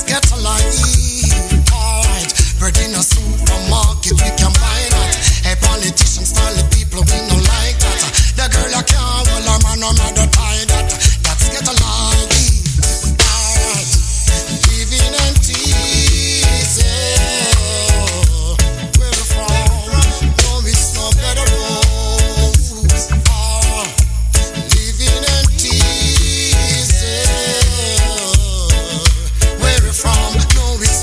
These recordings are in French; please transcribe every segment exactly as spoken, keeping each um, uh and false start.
get a life. Alright, bread in a supermarket, we can buy that. Hey, politicians tell the people we don't like that. The girl I can't hold her man, no matter tie that. That's get a life. Alright, living in tears. Where we from? No, it's no better roads. Ah, living in tears. Where we from? No, it's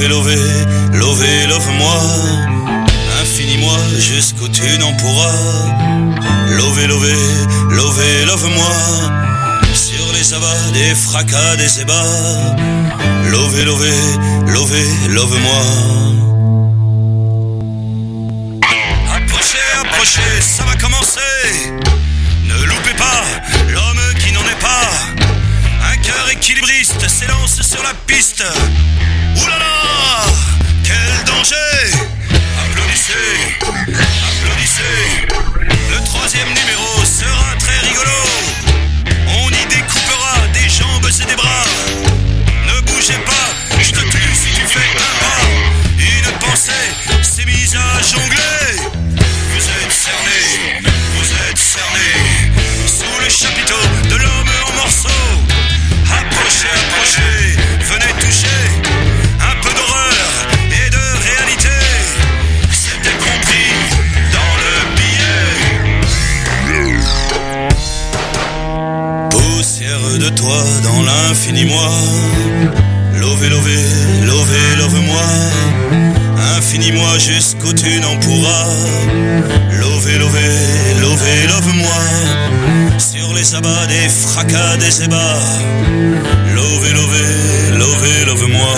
Lové, lové, lové, love-moi. Infinis-moi jusqu'où tu n'en pourras. Lové, lové, lové, love-moi. Sur les abats des fracas des ébats. Lové, lové, lové, love-moi. Approchez, approchez, ça va commencer. Ne loupez pas l'homme qui n'en est pas. Un cœur équilibriste s'élance sur la piste. Ouh là là, quel danger! Applaudissez, applaudissez. Le troisième numéro sera très rigolo. On y découpera des jambes et des bras. Ne bougez pas, je te tue si tu fais un pas. Une pensée s'est mise à jongler. Vous êtes cernés, vous êtes cernés sous le chapiteau de l'homme en morceaux. Approchez, approchez, venez toucher un peu d'horreur et de réalité. C'était compris dans le billet. Poussière de toi dans l'infini moi. Lové, lové, lové, love-moi. Infinis-moi jusqu'où tu n'en pourras. Lové, lové, lové, love-moi. Sur les abats des fracas des ébats. Lové, lové, lové, love-moi.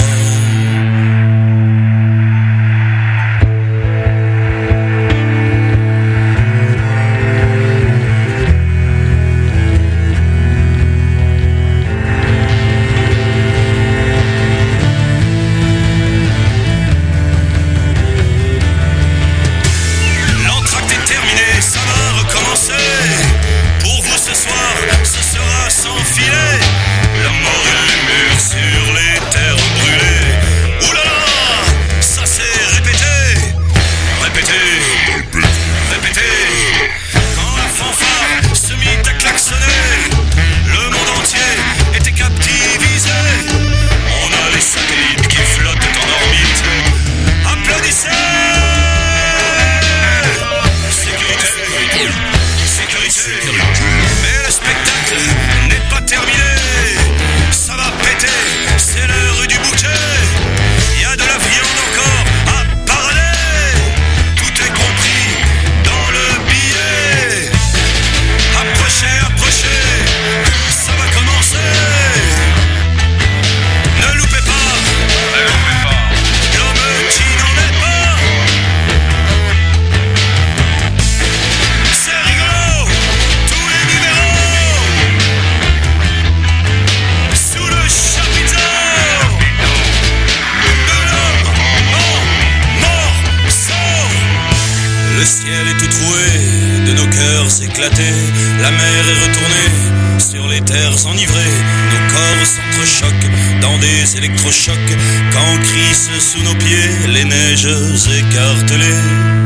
La mer est retournée sur les terres enivrées. Nos corps s'entrechoquent dans des électrochocs quand crissent sous nos pieds les neiges écartelées.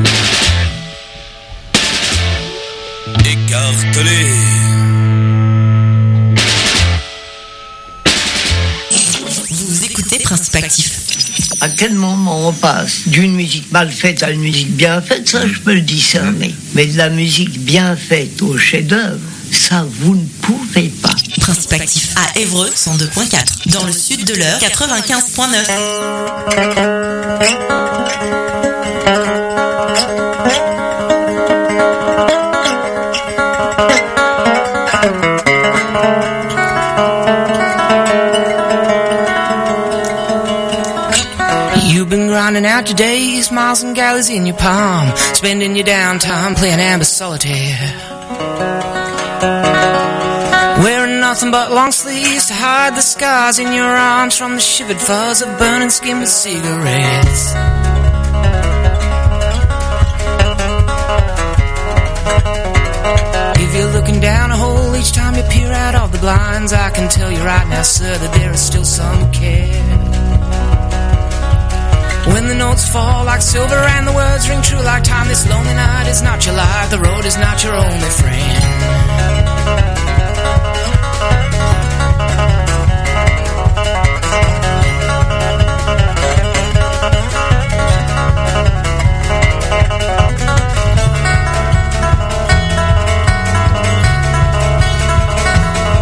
Écartelées. Vous écoutez Principe Actif. À quel moment on passe d'une musique mal faite à une musique bien faite, ça je peux le discerner. Mais de la musique bien faite au chef-d'œuvre, ça vous ne pouvez pas. Principe Actif à Évreux cent deux virgule quatre, dans le sud de l'Eure quatre-vingt-quinze virgule neuf. Grinding out your days, miles and galleys in your palm, spending your downtime playing amber solitaire, wearing nothing but long sleeves to hide the scars in your arms from the shivered fuzz of burning skin with cigarettes. If you're looking down a hole each time you peer out of the blinds, I can tell you right now, sir, that there is still some care. When the notes fall like silver and the words ring true like time, this lonely night is not your life, the road is not your only friend.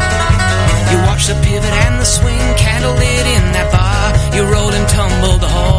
You watch the pivot and the swing, candlelit in that bar, you roll and tumble the hall.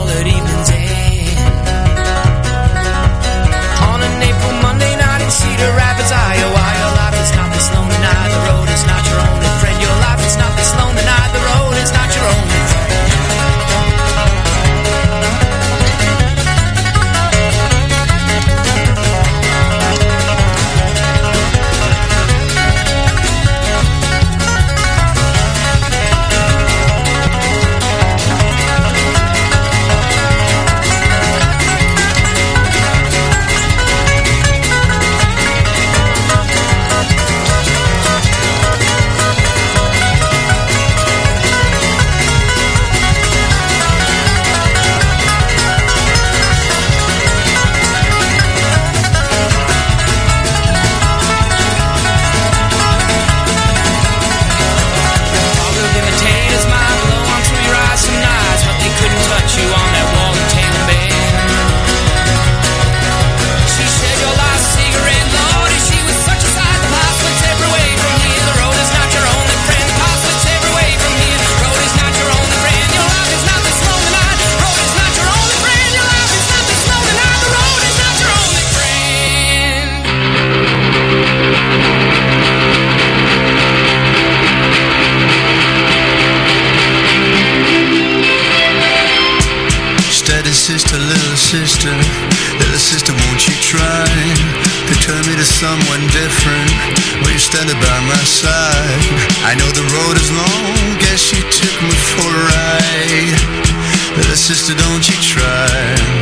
sister, little sister, little sister, won't you try to turn me to someone different? Will you stand by my side? I know the road is long, guess you took me for a ride. Little sister, don't you try.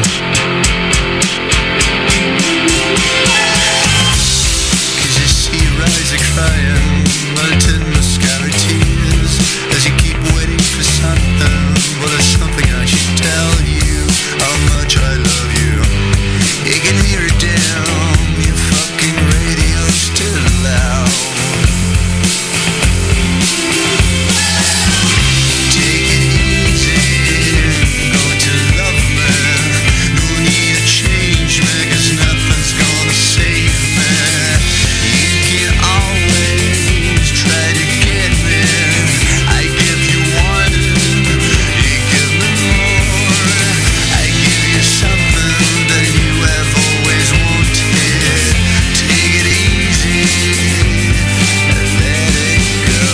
Cause you see your eyes are crying, melted mascara tears, as you keep waiting for something. Well, there's something I should tell you, how much I love you. You can hear it down, your fucking radio's still loud. Take it easy, going to love me. No need to change me, cause nothing's gonna save me. You can always try to get me. I give you one, you give me more. I give you something that you have always wanted. Take it easy and let it go.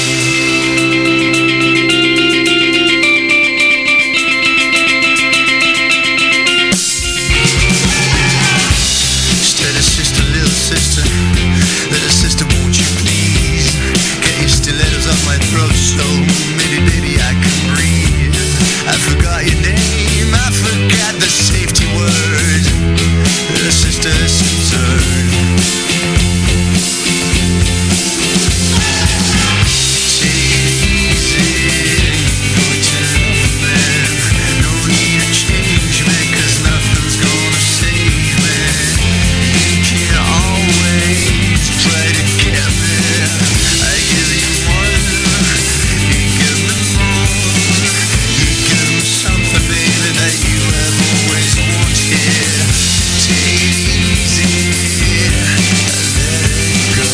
Steady sister, little sister, little sister, won't you please get your stilettos off my throat so maybe, baby, I can breathe. I forgot your name, I forgot the safety word. Little sister, it's absurd. Take it easy, going to love me. No need to change me, cause nothing's gonna save me. You can always try to get me. I give you one, you give me more. You give me something, baby, that you have always wanted. Take it easy and let it go.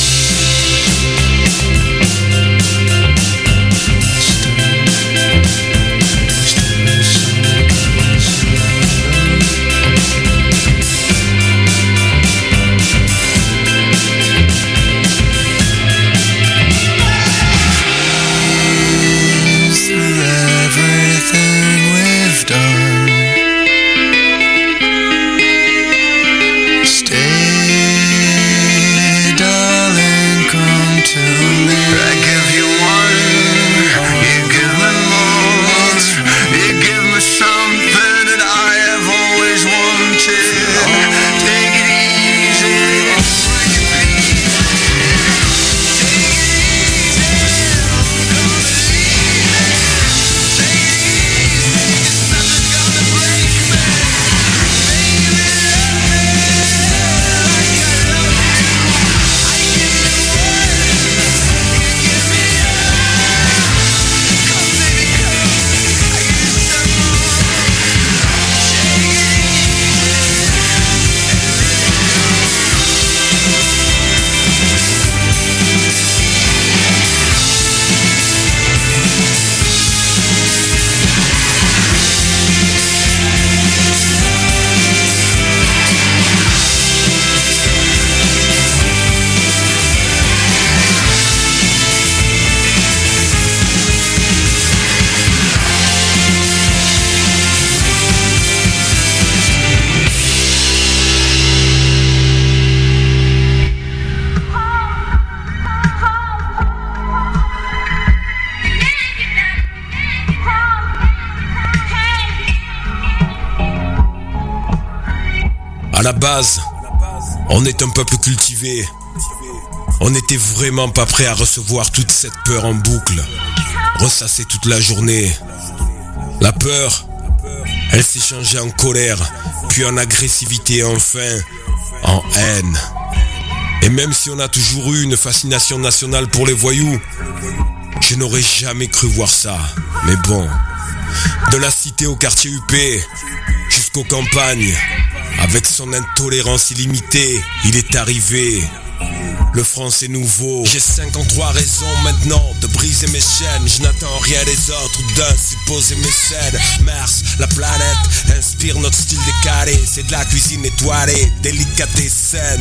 Through everything we've done, stay, darling, come to me. I give you one, you give me more. You give me something that I have always wanted. Take it easy, will you please? Take it easy, I'm gonna leave it. Take it easy, 'cause nothing's gonna break me. Baby, love me like I love you. I give you one, you give me all. Come, baby, come, I give you some more. Take it easy and let it À la base, on est un peuple cultivé. On n'était vraiment pas prêt à recevoir toute cette peur en boucle, ressassée toute la journée. La peur, elle s'est changée en colère, puis en agressivité et enfin en haine. Et même si on a toujours eu une fascination nationale pour les voyous, je n'aurais jamais cru voir ça. Mais bon, de la cité au quartier U P, jusqu'aux campagnes, avec son intolérance illimitée, il est arrivé. Le français nouveau. J'ai cinquante-trois raisons maintenant de briser mes chaînes. Je n'attends rien des autres ou d'un supposé mécène. Mars, la planète, inspire notre style décalé. C'est de la cuisine étoilée, délicatesse saine.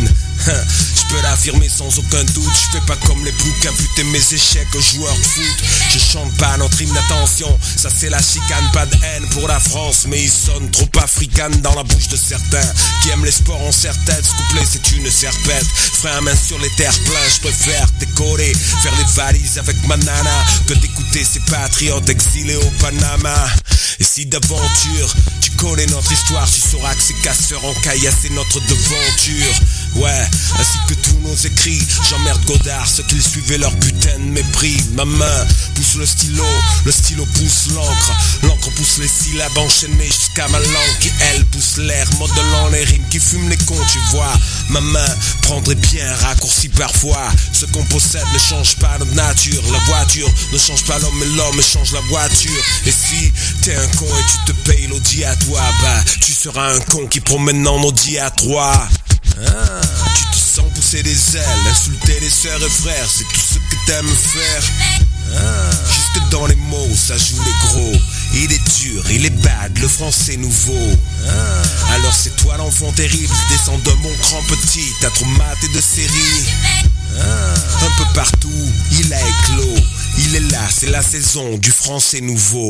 Je peux l'affirmer sans aucun doute. Je fais pas comme les boucs, imputer mes échecs aux joueurs de foot. Je chante pas notre hymne d'attention, ça c'est la chicane. Pas de haine pour la France, mais il sonne trop africaine dans la bouche de certains qui aiment les sports en serre-tête. Ce couplet c'est une serpette, frère main sur les terres pleins. Je préfère décoller, faire les valises avec ma nana, que d'écouter ces patriotes exilés au Panama. Et si d'aventure tu connais notre histoire, tu sauras que ces casseurs en caillasse c'est notre devanture. Ouais, ainsi que tous nos écrits, j'emmerde Godard, ceux qui suivaient leur putain de mépris. Ma main pousse le stylo, le stylo pousse l'encre, l'encre pousse les syllabes enchaînées jusqu'à ma langue qui elle pousse l'air, modelant les rimes qui fument les cons, tu vois. Ma main prendrait bien un raccourci parfois. Ce qu'on possède ne change pas notre nature. La voiture ne change pas l'homme, mais l'homme change la voiture. Et si t'es un con et tu te payes l'audi à toi, bah tu seras un con qui promène en Audi à trois. Ah, tu te sens pousser des ailes, insulter les sœurs et frères, c'est tout ce que t'aimes faire. Ah, jusque dans les mots, ça joue les gros. Il est dur, il est bad, le français nouveau. Ah, alors c'est toi l'enfant terrible, descends de mon grand petit, t'as trop maté de série. Ah, un peu partout, il a éclos. Il est là, c'est la saison du français nouveau.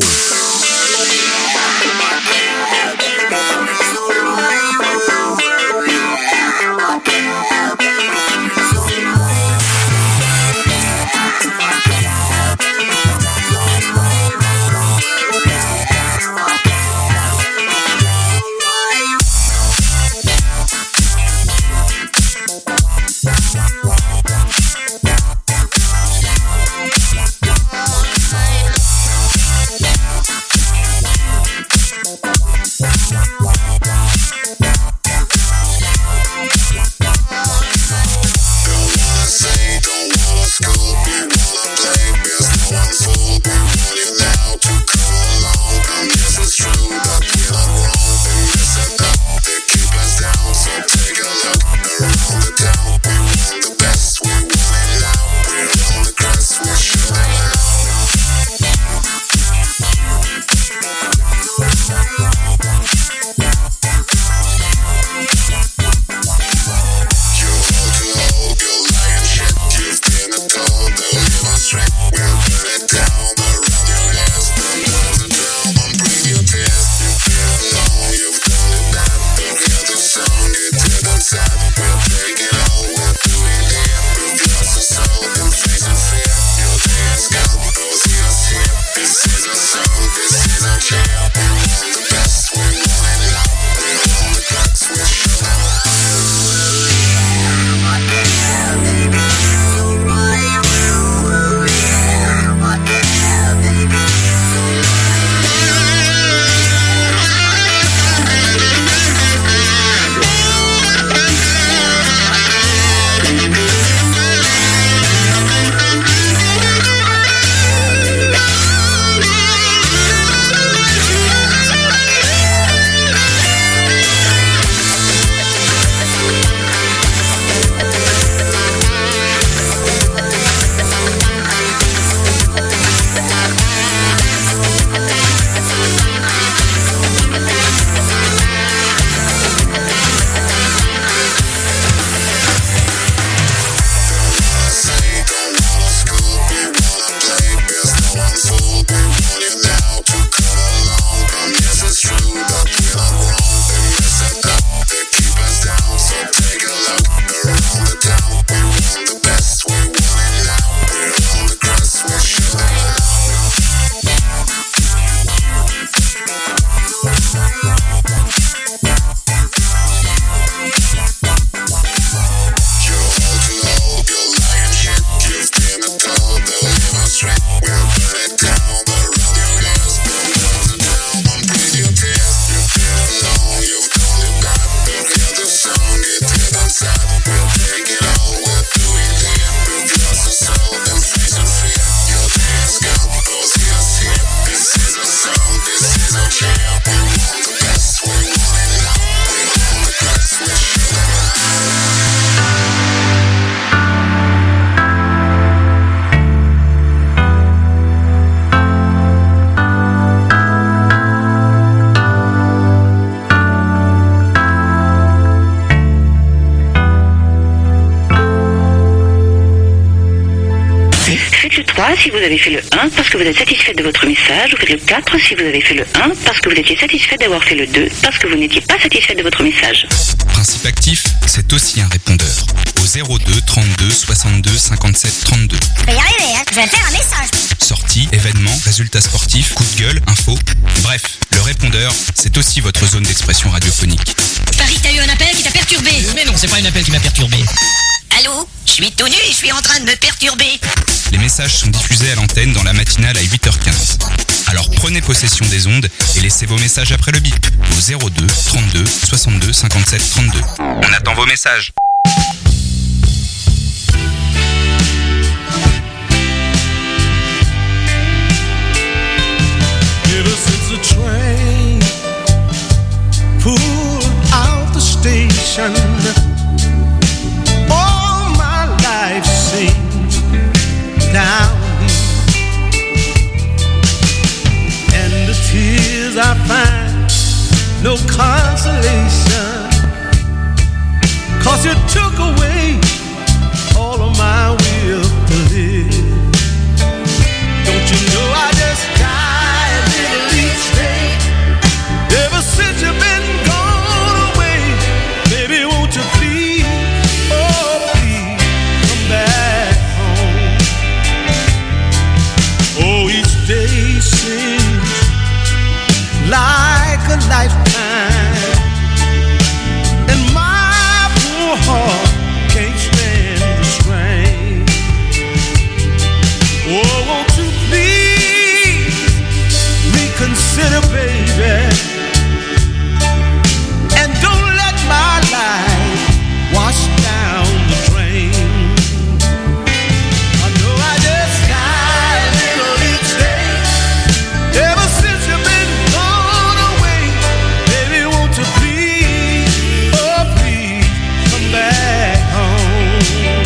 si vous avez fait le un parce que vous êtes satisfait de votre message. Vous faites le quatre si vous avez fait le un parce que vous étiez satisfait d'avoir fait le deux parce que vous n'étiez pas satisfait de votre message. Principe actif, c'est aussi un répondeur. Au zéro deux trente-deux soixante-deux cinquante-sept trente-deux. Je vais y arriver, hein. Je vais faire un message. Sorties, événements, résultats sportifs, coups de gueule, infos. Bref, le répondeur, c'est aussi votre zone d'expression radiophonique. Paris, t'as eu un appel qui t'a perturbé. Mais non, c'est pas un appel qui m'a perturbé. Allô? Je suis tout nu et je suis en train de me perturber. Les messages sont diffusés à l'antenne dans la matinale à huit heures quinze. Alors prenez possession des ondes et laissez vos messages après le bip au zéro deux trente-deux soixante-deux cinquante-sept trente-deux. On attend vos messages. Ever since the train pulled out the station, all my life seems down, and the tears I find no consolation, 'cause you took away all of my will to live. Don't you know I just die a little each day? Ever since you've been gone away, baby, won't you please, oh please, come back home. Oh, each day seems like a lifetime, and my poor heart can't stand the strain. Oh, won't you please reconsider, baby, and don't let my life wash down the drain. I know I just die a little each day. Ever since you've been gone away, baby, won't you please, oh please, come back home.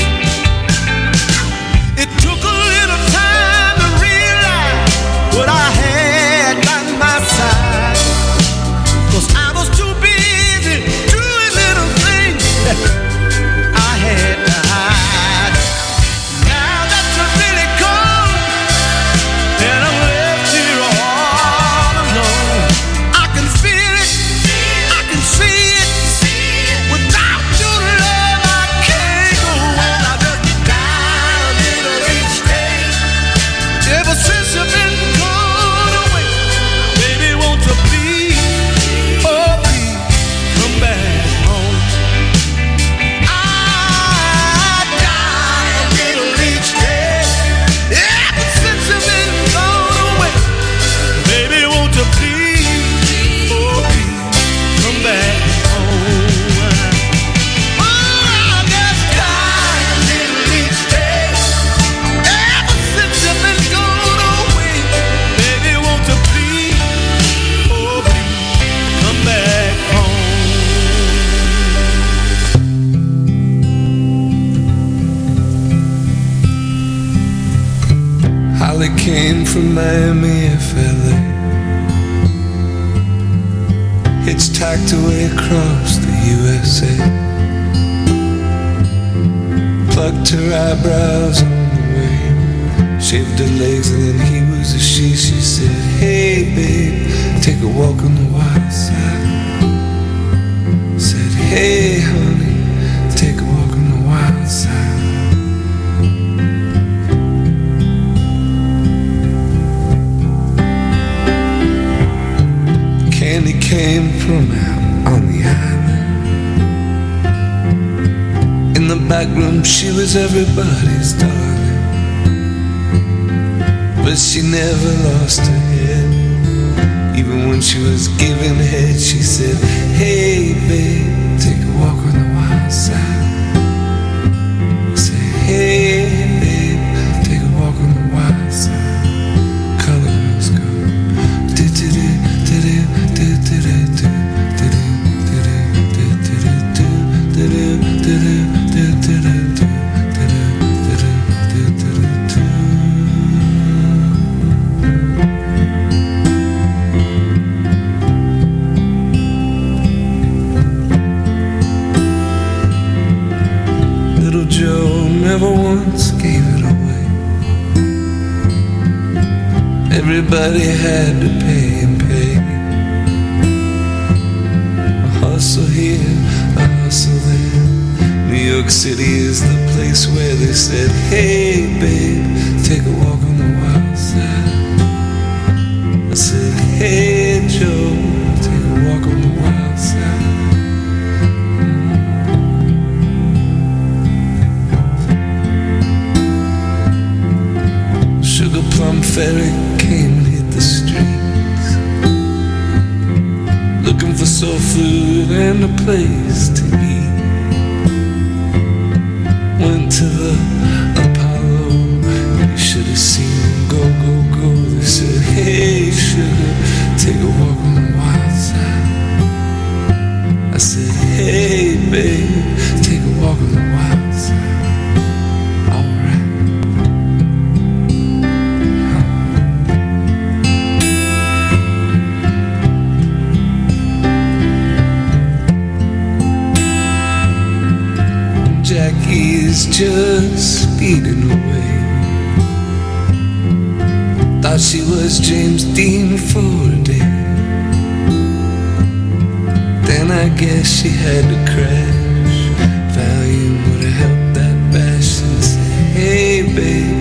It took a little time to realize what I had by my side, 'cause I was too busy doing little things that I had to hide. Now that you're really gone and I'm left here all alone, I can feel it, I can see it. Without your love I can't go on. I just die a little each day. Ever since you've been gone away, baby, won't you please, oh please, come back home. I die a little each day. Ever since you've been gone away, baby, won't you please, oh please, come back home. Oh, I just die a little each day. Ever since you've been gone away, baby, won't you please, oh please, come back home. Holly came from Miami, F L A, hitchhiked away across the U S A, plucked her eyebrows on the way, shaved her legs and then he was a she. She said, hey babe, take a walk on the wild side. Said, hey honey, take a walk on the wild side. Candy came from out on the island. In the back room she was everybody's darling, but she never lost her head. Even when she was giving head, she said, hey babe, take a walk on the wild side. Say, hey babe, take a walk on the wild side. Color girls go do-do-do, do-do, do-do-do, do-do, do-do, do-do, do-do, do-do, do-do, do-do, Little Joe never once gave it away. Everybody had to pay and pay. A hustle here, a hustle there. New York City is the place where they said, hey babe, take a walk on the wild side. I said, hey Joe, take a walk on the wild side. Sugar Plum Ferry came and hit the streets, looking for soul food and a place to eat. Went to the Apollo, you should have seen them go, go, go. They said, hey sugar, take a walk on the wild side. I said, hey babe, take a walk on the wild side. Jackie's just speeding away. Thought she was James Dean for a day. Then I guess she had to crash. Valium would have helped that bash and say, hey babe,